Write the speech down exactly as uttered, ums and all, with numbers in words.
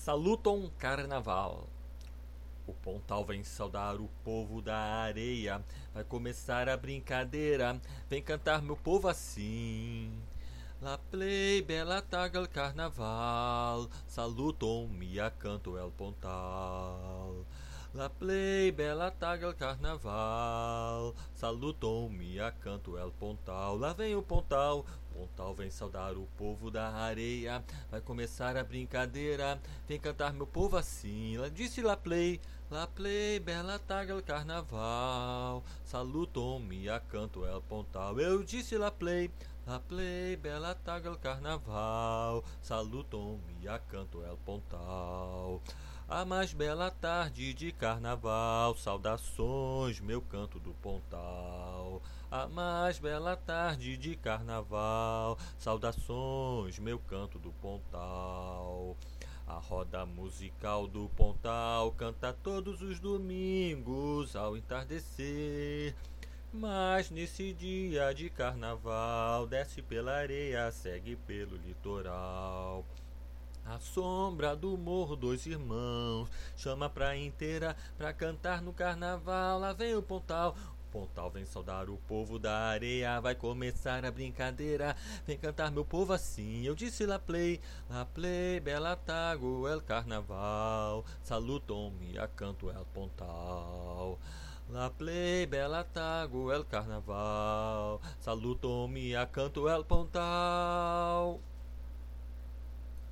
Saluton Carnaval. O Pontal vem saudar o povo da areia. Vai começar a brincadeira. Vem cantar meu povo assim. La play bella tagal carnaval. Saluton mia canto el Pontal. La play bella tagal carnaval. Saluton mia canto el Pontal. Lá vem o Pontal. Pontal vem saudar o povo da areia. Vai começar a brincadeira. Vem cantar meu povo assim. Lá disse La play. La play bella tagal carnaval. Saluton mia canto el Pontal. Eu disse La play. La play bella tagal carnaval. Saluton mia canto el Pontal. A mais bela tarde de carnaval, saudações, meu canto do Pontal. A mais bela tarde de carnaval, saudações, meu canto do Pontal. A roda musical do Pontal canta todos os domingos ao entardecer. Mas nesse dia de carnaval, desce pela areia, segue pelo litoral. A sombra do morro dois irmãos chama pra inteira pra cantar no carnaval. Lá vem o Pontal. O Pontal vem saudar o povo da areia. Vai começar a brincadeira. Vem cantar meu povo assim. Eu disse La play. La play bella tago el carnaval. Saluton mia canto el Pontal. La play bella tago el carnaval. Saluton mia canto el Pontal.